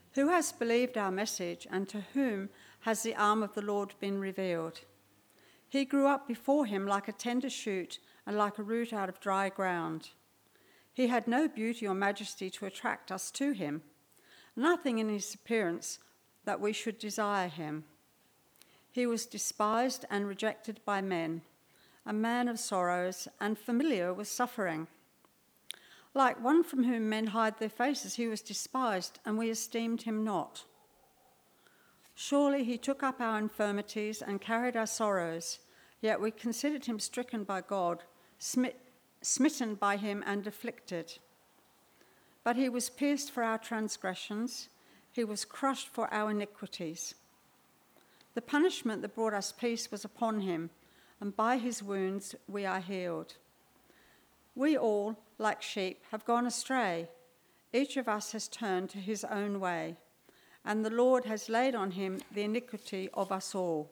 Who has believed our message, and to whom has the arm of the Lord been revealed? He grew up before him like a tender shoot and like a root out of dry ground. He had no beauty or majesty to attract us to him, nothing in his appearance that we should desire him. He was despised and rejected by men, a man of sorrows and familiar with suffering. Like one from whom men hide their faces, he was despised, and we esteemed him not. Surely he took up our infirmities and carried our sorrows, yet we considered him stricken by God, smitten by him and afflicted. But he was pierced for our transgressions, he was crushed for our iniquities. The punishment that brought us peace was upon him, and by his wounds we are healed. We all, like sheep, have gone astray. Each of us has turned to his own way, and the Lord has laid on him the iniquity of us all.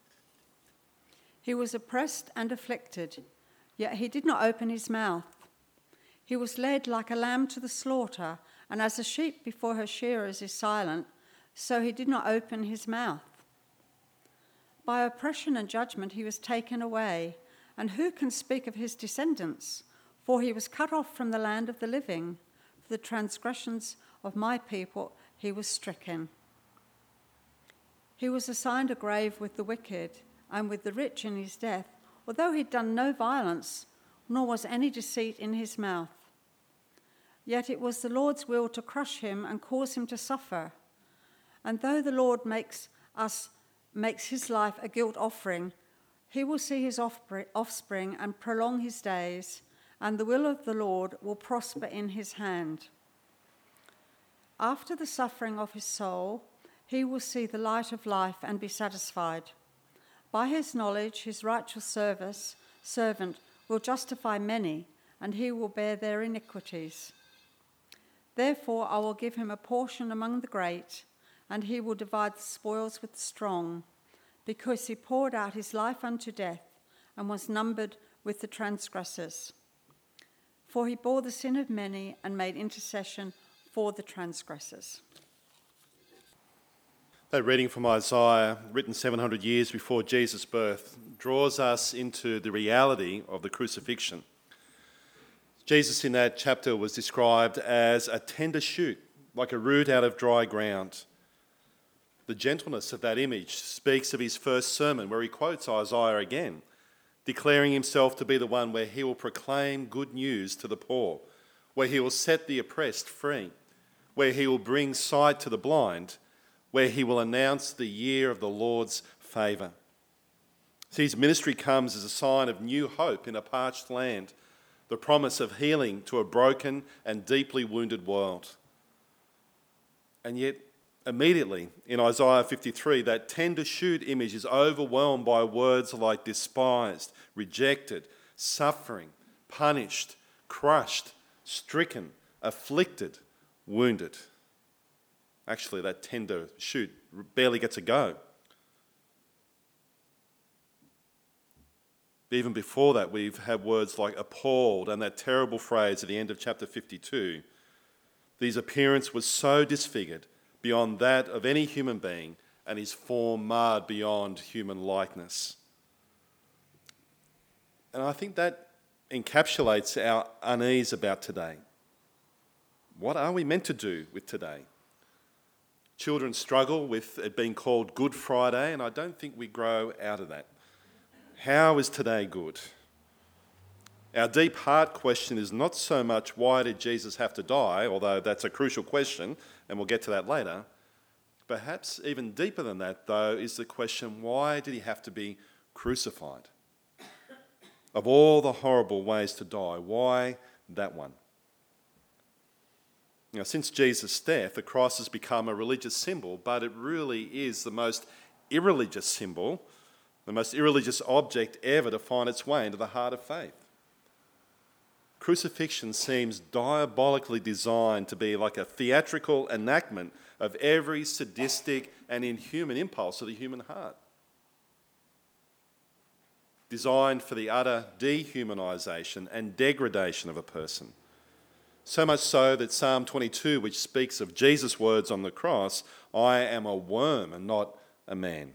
He was oppressed and afflicted, yet he did not open his mouth. He was led like a lamb to the slaughter, and as a sheep before her shearers is silent, so he did not open his mouth. By oppression and judgment he was taken away, and who can speak of his descendants? For he was cut off from the land of the living. For the transgressions of my people he was stricken. He was assigned a grave with the wicked, and with the rich in his death, although he had done no violence, nor was any deceit in his mouth. Yet it was the Lord's will to crush him and cause him to suffer. And though the Lord makes his life a guilt offering, he will see his offspring and prolong his days, and the will of the Lord will prosper in his hand. After the suffering of his soul, he will see the light of life and be satisfied. By his knowledge, his righteous servant will justify many, and he will bear their iniquities. Therefore, I will give him a portion among the great, and he will divide the spoils with the strong, because he poured out his life unto death and was numbered with the transgressors. For he bore the sin of many and made intercession for the transgressors. That reading from Isaiah, written 700 years before Jesus' birth, draws us into the reality of the crucifixion. Jesus in that chapter was described as a tender shoot, like a root out of dry ground. The gentleness of that image speaks of his first sermon, where he quotes Isaiah again, declaring himself to be the one where he will proclaim good news to the poor, where he will set the oppressed free, where he will bring sight to the blind, where he will announce the year of the Lord's favour. See, his ministry comes as a sign of new hope in a parched land, the promise of healing to a broken and deeply wounded world. And yet, immediately in Isaiah 53, that tender shoot image is overwhelmed by words like despised, rejected, suffering, punished, crushed, stricken, afflicted, wounded. Actually, that tender shoot barely gets a go. Even before that, we've had words like appalled and that terrible phrase at the end of chapter 52. His appearance was so disfigured beyond that of any human being, and his form marred beyond human likeness. And I think that encapsulates our unease about today. What are we meant to do with today? Children struggle with it being called Good Friday, and I don't think we grow out of that. How is today good? Our deep heart question is not so much why did Jesus have to die, although that's a crucial question, and we'll get to that later. Perhaps even deeper than that, though, is the question, why did he have to be crucified? Of all the horrible ways to die, why that one? Now, since Jesus' death, the cross has become a religious symbol, but it really is the most irreligious symbol, the most irreligious object ever to find its way into the heart of faith. Crucifixion seems diabolically designed to be like a theatrical enactment of every sadistic and inhuman impulse of the human heart. Designed for the utter dehumanisation and degradation of a person. So much so that Psalm 22, which speaks of Jesus' words on the cross, I am a worm and not a man.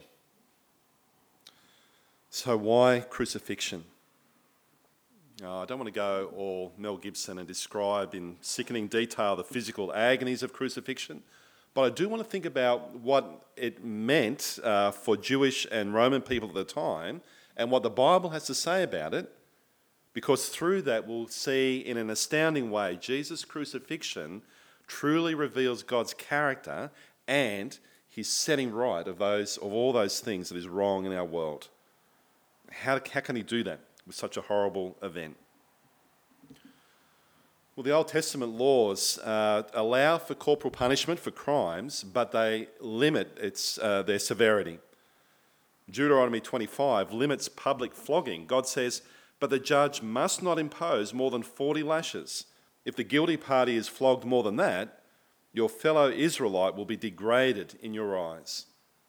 So why crucifixion? I don't want to go all Mel Gibson and describe in sickening detail the physical agonies of crucifixion, but I do want to think about what it meant for Jewish and Roman people at the time and what the Bible has to say about it, because through that we'll see in an astounding way Jesus' crucifixion truly reveals God's character and his setting right of all those things that is wrong in our world. How can he do that with such a horrible event? Well, the Old Testament laws allow for corporal punishment for crimes, but they limit their severity. Deuteronomy 25 limits public flogging. God says, but the judge must not impose more than 40 lashes. If the guilty party is flogged more than that, your fellow Israelite will be degraded in your eyes.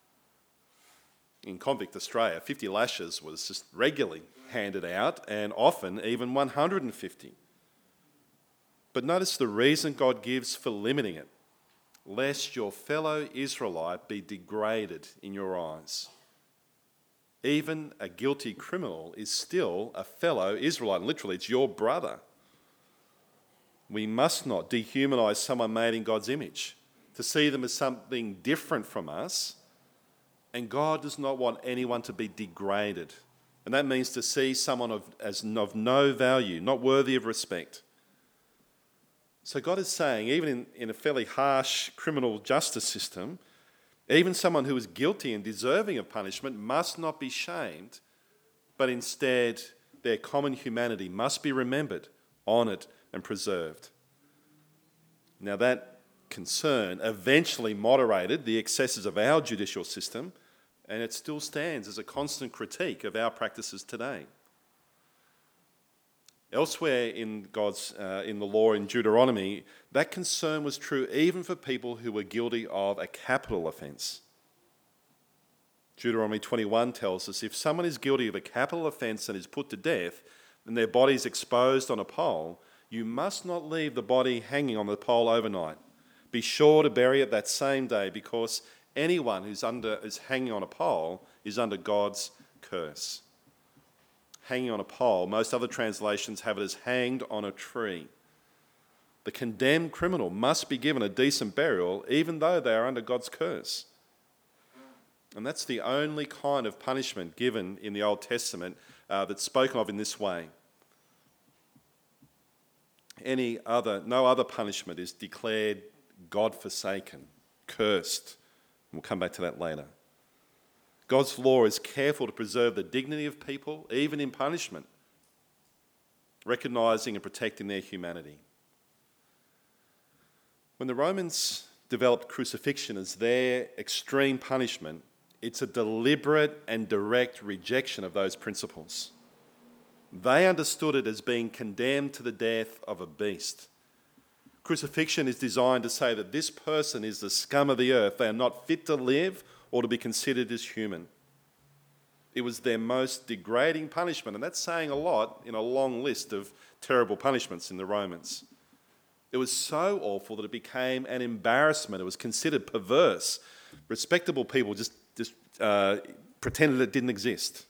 In convict Australia, 50 lashes was just regularly handed out, and often even 150. But notice the reason God gives for limiting it: lest your fellow Israelite be degraded in your eyes. Even a guilty criminal is still a fellow Israelite. And literally, it's your brother. We must not dehumanize someone made in God's image, to see them as something different from us. And God does not want anyone to be degraded. And that means to see someone as of no value, not worthy of respect. So God is saying, even in a fairly harsh criminal justice system, even someone who is guilty and deserving of punishment must not be shamed, but instead their common humanity must be remembered, honoured and preserved. Now that concern eventually moderated the excesses of our judicial system, and it still stands as a constant critique of our practices today. Elsewhere in the law in Deuteronomy, that concern was true even for people who were guilty of a capital offence. Deuteronomy 21 tells us if someone is guilty of a capital offence and is put to death, and their body is exposed on a pole, you must not leave the body hanging on the pole overnight. Be sure to bury it that same day, because anyone who's hanging on a pole is under God's curse. Hanging on a pole, most other translations have it as hanged on a tree. The condemned criminal must be given a decent burial, even though they are under God's curse. And that's the only kind of punishment given in the Old Testament that's spoken of in this way. No other punishment is declared God-forsaken, cursed. We'll come back to that later. God's law is careful to preserve the dignity of people, even in punishment, recognising and protecting their humanity. When the Romans developed crucifixion as their extreme punishment, it's a deliberate and direct rejection of those principles. They understood it as being condemned to the death of a beast. Crucifixion is designed to say that this person is the scum of the earth. They are not fit to live or to be considered as human. It was their most degrading punishment, and that's saying a lot in a long list of terrible punishments in the Romans. It was so awful that it became an embarrassment. It was considered perverse. Respectable people just pretended it didn't exist.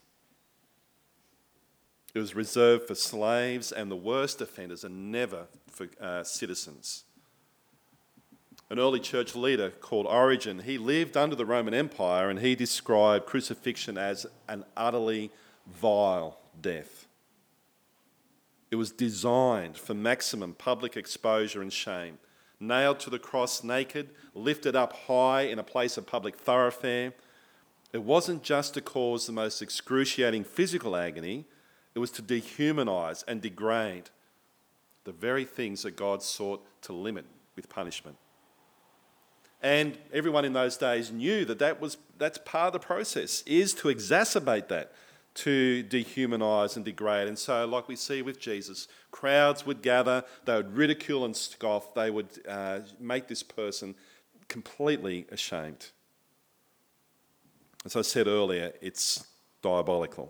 It was reserved for slaves, and the worst offenders, and never for citizens. An early church leader called Origen, he lived under the Roman Empire, and he described crucifixion as an utterly vile death. It was designed for maximum public exposure and shame. Nailed to the cross naked, lifted up high in a place of public thoroughfare. It wasn't just to cause the most excruciating physical agony, it was to dehumanise and degrade the very things that God sought to limit with punishment. And everyone in those days knew that that's part of the process, is to exacerbate that, to dehumanise and degrade. And so, like we see with Jesus, crowds would gather, they would ridicule and scoff, they would make this person completely ashamed. As I said earlier, it's diabolical,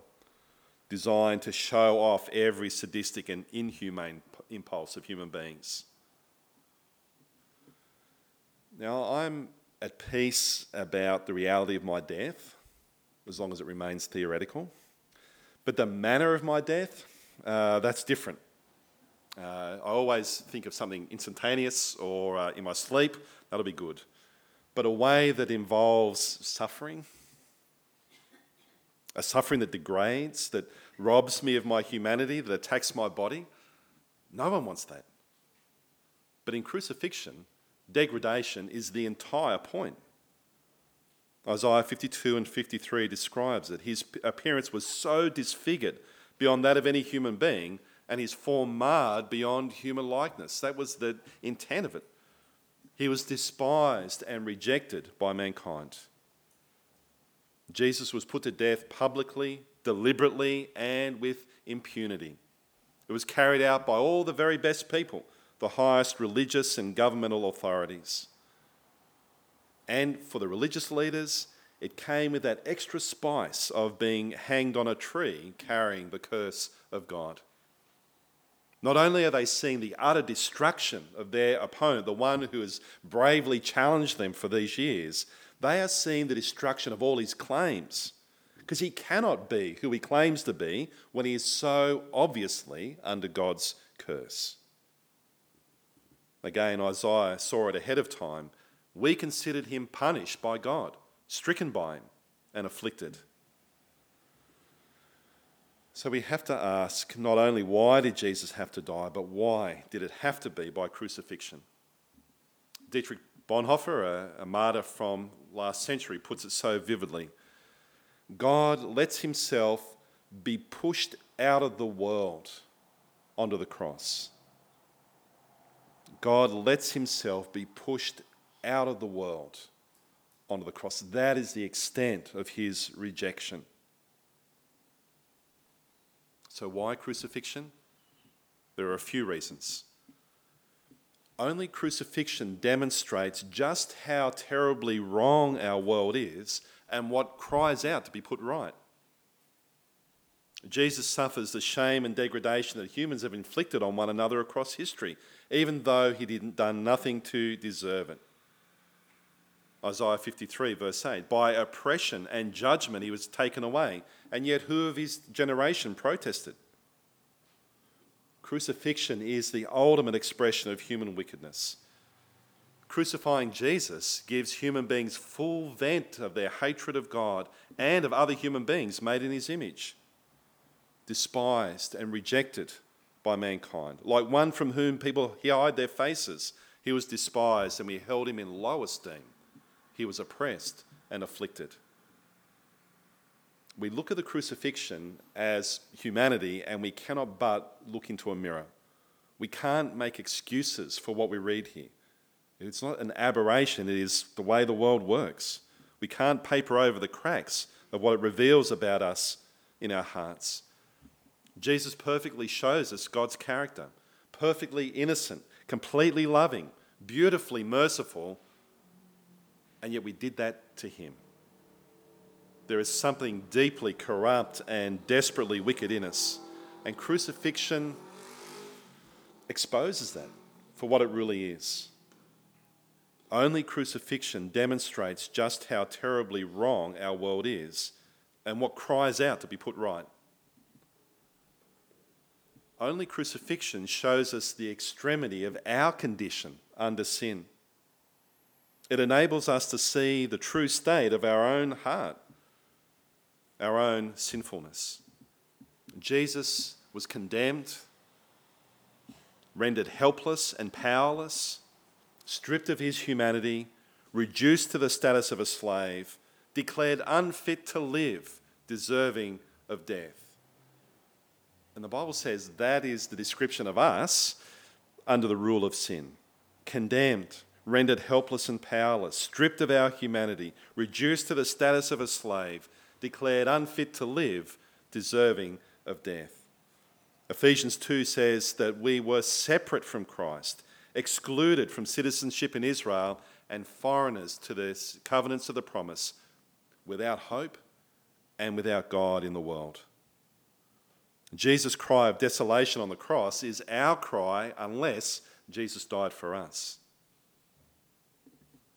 designed to show off every sadistic and inhumane impulse of human beings. Now, I'm at peace about the reality of my death, as long as it remains theoretical. But the manner of my death, that's different. I always think of something instantaneous or in my sleep, that'll be good. But a way that involves suffering, a suffering that degrades, that robs me of my humanity, that attacks my body, no one wants that. But in crucifixion, degradation is the entire point. Isaiah 52 and 53 describes it. His appearance was so disfigured beyond that of any human being, and his form marred beyond human likeness. That was the intent of it. He was despised and rejected by mankind. Jesus was put to death publicly, deliberately, and with impunity. It was carried out by all the very best people, the highest religious and governmental authorities. And for the religious leaders, it came with that extra spice of being hanged on a tree carrying the curse of God. Not only are they seeing the utter destruction of their opponent, the one who has bravely challenged them for these years, they are seeing the destruction of all his claims, because he cannot be who he claims to be when he is so obviously under God's curse. Again, Isaiah saw it ahead of time. We considered him punished by God, stricken by him, and afflicted. So we have to ask not only why did Jesus have to die, but why did it have to be by crucifixion? Dietrich Bonhoeffer, a martyr from last century, puts it so vividly. God lets himself be pushed out of the world onto the cross. God lets himself be pushed out of the world onto the cross. That is the extent of his rejection. So why crucifixion? There are a few reasons. Only crucifixion demonstrates just how terribly wrong our world is and what cries out to be put right. Jesus suffers the shame and degradation that humans have inflicted on one another across history, even though he didn't done nothing to deserve it. Isaiah 53 verse 8, by oppression and judgment he was taken away, and yet who of his generation protested? Crucifixion is the ultimate expression of human wickedness. Crucifying Jesus gives human beings full vent of their hatred of God and of other human beings made in his image, despised and rejected by mankind. Like one from whom people hide their faces, he was despised and we held him in low esteem. He was oppressed and afflicted. We look at the crucifixion as humanity and we cannot but look into a mirror. We can't make excuses for what we read here. It's not an aberration, it is the way the world works. We can't paper over the cracks of what it reveals about us in our hearts. Jesus perfectly shows us God's character, perfectly innocent, completely loving, beautifully merciful, and yet we did that to him. There is something deeply corrupt and desperately wicked in us, and crucifixion exposes that for what it really is. Only crucifixion demonstrates just how terribly wrong our world is and what cries out to be put right. Only crucifixion shows us the extremity of our condition under sin. It enables us to see the true state of our own heart, our own sinfulness. Jesus was condemned, rendered helpless and powerless, stripped of his humanity, reduced to the status of a slave, declared unfit to live, deserving of death. And the Bible says that is the description of us under the rule of sin. Condemned, rendered helpless and powerless, stripped of our humanity, reduced to the status of a slave, declared unfit to live, deserving of death. Ephesians 2 says that we were separate from Christ, excluded from citizenship in Israel, and foreigners to the covenants of the promise, without hope and without God in the world. Jesus' cry of desolation on the cross is our cry unless Jesus died for us.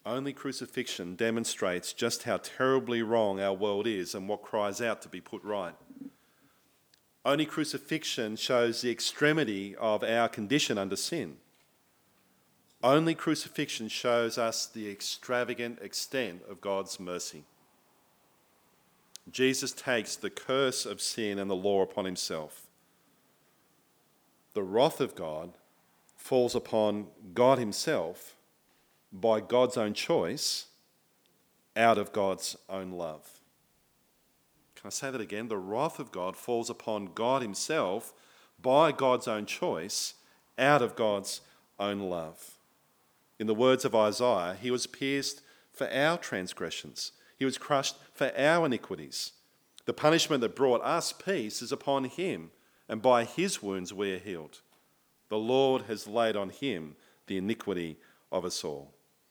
Only crucifixion demonstrates just how terribly wrong our world is and what cries out to be put right. Only crucifixion shows the extremity of our condition under sin. Only crucifixion shows us the extravagant extent of God's mercy. Jesus takes the curse of sin and the law upon himself. The wrath of God falls upon God himself by God's own choice, out of God's own love. Can I say that again? The wrath of God falls upon God himself by God's own choice, out of God's own love. In the words of Isaiah, he was pierced for our transgressions. He was crushed for our iniquities. The punishment that brought us peace is upon him, and by his wounds we are healed. The Lord has laid on him the iniquity of us all.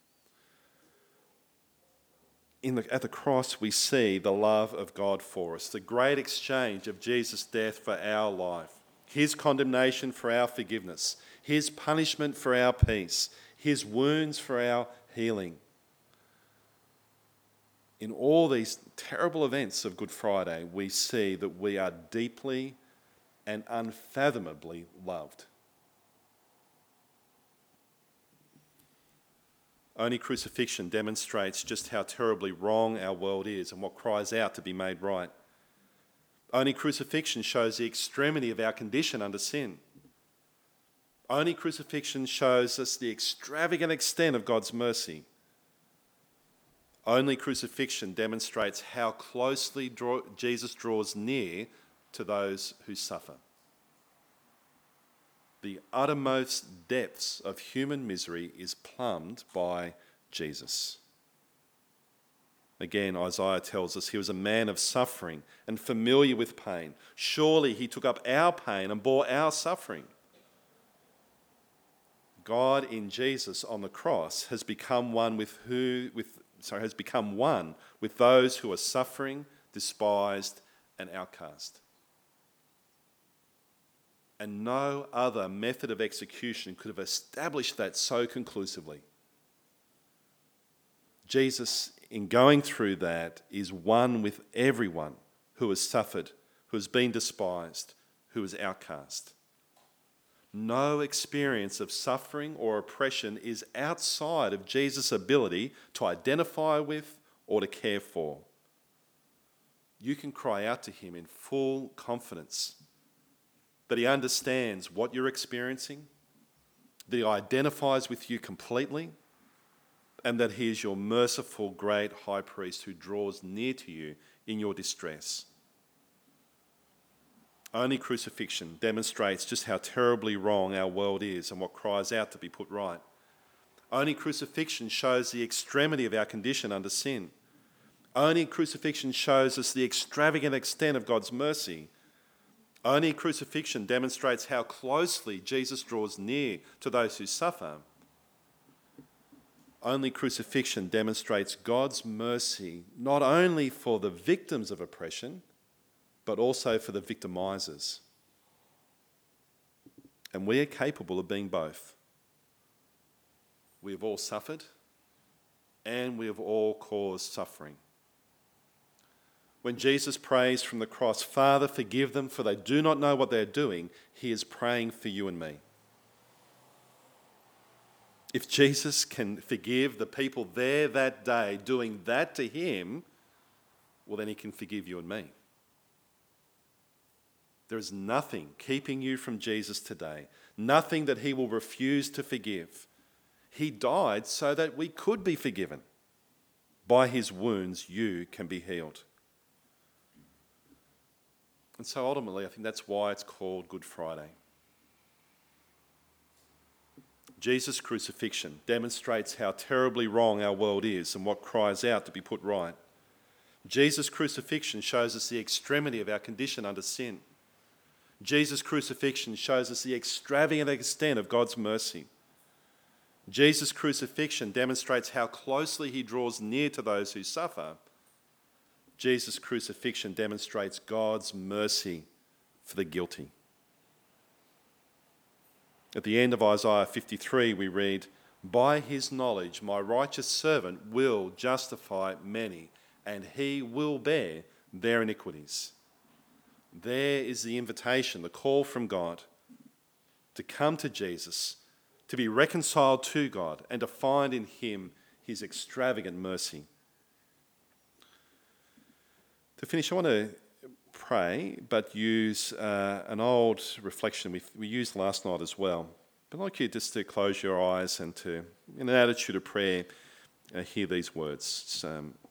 At the cross, we see the love of God for us, the great exchange of Jesus' death for our life, his condemnation for our forgiveness, his punishment for our peace, his wounds for our healing. In all these terrible events of Good Friday, we see that we are deeply and unfathomably loved. Only crucifixion demonstrates just how terribly wrong our world is and what cries out to be made right. Only crucifixion shows the extremity of our condition under sin. Only crucifixion shows us the extravagant extent of God's mercy. Only crucifixion demonstrates how closely Jesus draws near to those who suffer. The uttermost depths of human misery is plumbed by Jesus. Again, Isaiah tells us he was a man of suffering and familiar with pain. Surely he took up our pain and bore our suffering. God in Jesus on the cross has become one with those who are suffering, despised, and outcast. And no other method of execution could have established that so conclusively. Jesus, in going through that, is one with everyone who has suffered, who has been despised, who is outcast. No experience of suffering or oppression is outside of Jesus' ability to identify with or to care for. You can cry out to him in full confidence that he understands what you're experiencing, that he identifies with you completely, and that he is your merciful great high priest who draws near to you in your distress. Only crucifixion demonstrates just how terribly wrong our world is and what cries out to be put right. Only crucifixion shows the extremity of our condition under sin. Only crucifixion shows us the extravagant extent of God's mercy. Only crucifixion demonstrates how closely Jesus draws near to those who suffer. Only crucifixion demonstrates God's mercy not only for the victims of oppression, but also for the victimizers. And we are capable of being both. We have all suffered, and we have all caused suffering. When Jesus prays from the cross, "Father, forgive them, for they do not know what they're doing," he is praying for you and me. If Jesus can forgive the people there that day doing that to him, well, then he can forgive you and me. There is nothing keeping you from Jesus today, nothing that he will refuse to forgive. He died so that we could be forgiven. By his wounds, you can be healed. And so ultimately, I think that's why it's called Good Friday. Jesus' crucifixion demonstrates how terribly wrong our world is and what cries out to be put right. Jesus' crucifixion shows us the extremity of our condition under sin. Jesus' crucifixion shows us the extravagant extent of God's mercy. Jesus' crucifixion demonstrates how closely he draws near to those who suffer. Jesus' crucifixion demonstrates God's mercy for the guilty. At the end of Isaiah 53, we read, By his knowledge, my righteous servant will justify many, and he will bear their iniquities. There is the invitation, the call from God to come to Jesus, to be reconciled to God, and to find in him his extravagant mercy. To finish, I want to pray, but use an old reflection we used last night as well. I'd like you just to close your eyes and to, in an attitude of prayer, hear these words.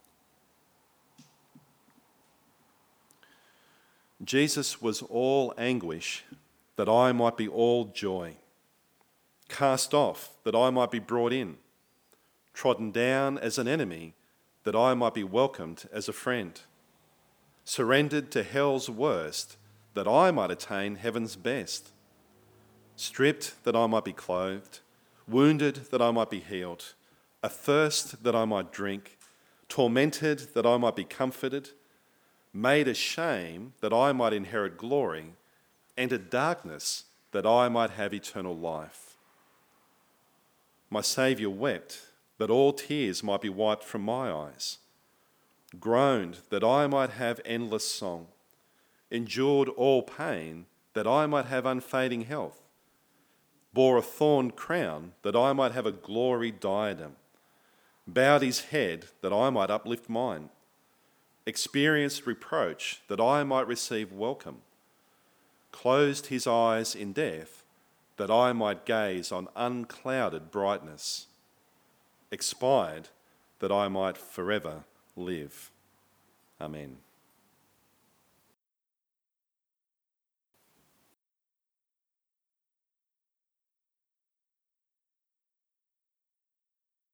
Jesus was all anguish that I might be all joy, cast off that I might be brought in, trodden down as an enemy that I might be welcomed as a friend, surrendered to hell's worst that I might attain heaven's best, stripped that I might be clothed, wounded that I might be healed, athirst that I might drink, tormented that I might be comforted, made a shame that I might inherit glory, entered darkness that I might have eternal life. My Saviour wept that all tears might be wiped from my eyes, groaned that I might have endless song, endured all pain that I might have unfading health, bore a thorn crown that I might have a glory diadem, bowed his head that I might uplift mine, experienced reproach that I might receive welcome, closed his eyes in death that I might gaze on unclouded brightness, expired that I might forever live. Amen.